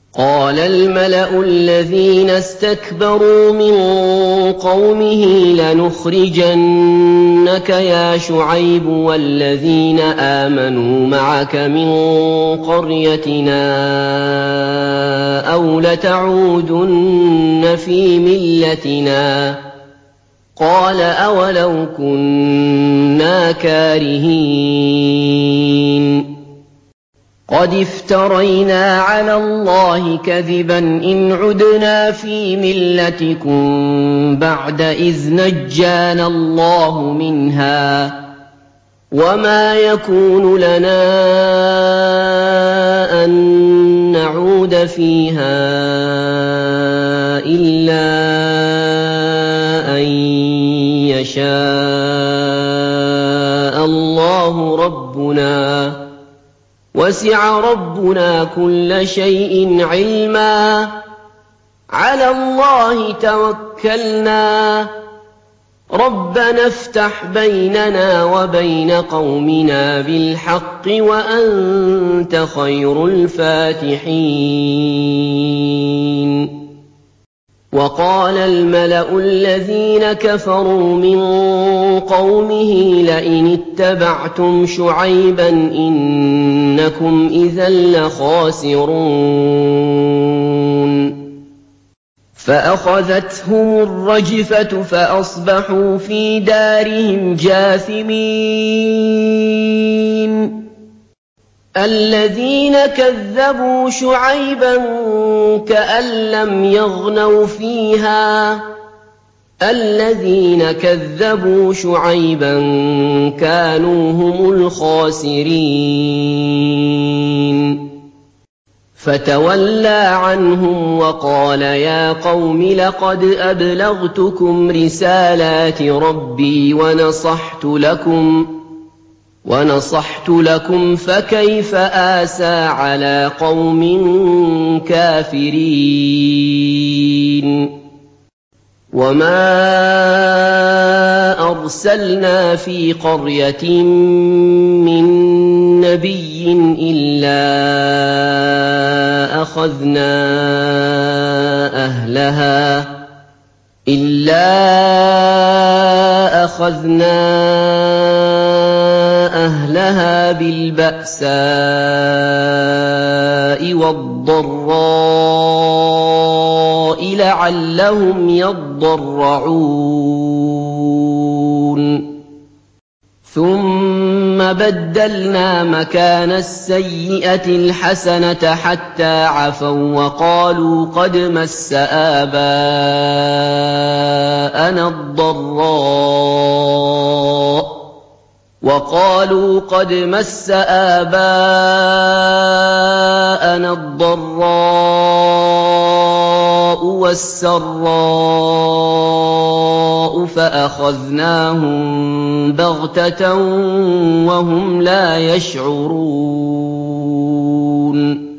قَالَ الْمَلَأُ الَّذِينَ اسْتَكْبَرُوا مِن قَوْمِهِ لَنُخْرِجَنَّكَ يَا شُعَيْبُ وَالَّذِينَ آمَنُوا مَعَكَ مِن قَرْيَتِنَا أَوْ لَتَعُودُنَّ فِي مِلَّتِنَا ۚ قَالَ أَوَلَوْ كُنَّا كَارِهِينَ قَدِ افْتَرَيْنَا عَلَى اللَّهِ كَذِبًا إِنْ عُدْنَا فِي مِلَّتِكُم بَعْدَ إِذْ نَجَّانَا اللَّهُ مِنْهَا ۚ وَمَا يَكُونُ لَنَا أَن نَّعُودَ فِيهَا إِلَّا أَن يَشَاءَ اللَّهُ رَبُّنَا ۚ وَسِعَ رَبُّنَا كُلَّ شَيْءٍ عِلْمًا ۚ عَلَى اللَّهِ تَوَكَّلْنَا ۚ رَبَّنَا افْتَحْ بَيْنَنَا وَبَيْنَ قَوْمِنَا بِالْحَقِّ وَأَنتَ خَيْرُ الْفَاتِحِينَ وَقَالَ الْمَلَأُ الَّذِينَ كَفَرُوا مِن قَوْمِهِ لَئِنِ اتَّبَعْتُمْ شُعَيْبًا إِنَّكُمْ إِذًا لَّخَاسِرُونَ فَأَخَذَتْهُمُ الرَّجْفَةُ فَأَصْبَحُوا فِي دَارِهِمْ جَاثِمِينَ الَّذِينَ كَذَّبُوا شُعَيْبًا كَأَن لَّمْ يَغْنَوْا فِيهَا ۚ الَّذِينَ كَذَّبُوا شُعَيْبًا كَانُوا هُمُ الْخَاسِرِينَ فَتَوَلَّىٰ عَنْهُمْ وَقَالَ يَا قَوْمِ لَقَدْ أَبْلَغْتُكُمْ رِسَالَاتِ رَبِّي وَنَصَحْتُ لَكُمْ فَكَيْفَ آسَىٰ عَلَىٰ قَوْمٍ كَافِرِينَ وَمَا أَرْسَلْنَا فِي قَرْيَةٍ مِّن نَّبِيٍّ إِلَّا أَخَذْنَا أَهْلَهَا بِالْبَأْسَاءِ وَالضَّرَّاءِ لَعَلَّهُمْ يَضَّرَّعُونَ ثُمَّ بَدَّلْنَا مَكَانَ السَّيِّئَةِ الْحَسَنَةَ حَتَّىٰ عَفَوا وَّقَالُوا قَدْ مَسَّ آبَاءَنَا الضَّرَّاءُ وَالسَّرَّاءُ فَأَخَذْنَاهُم بَغْتَةً وَهُمْ لَا يَشْعُرُونَ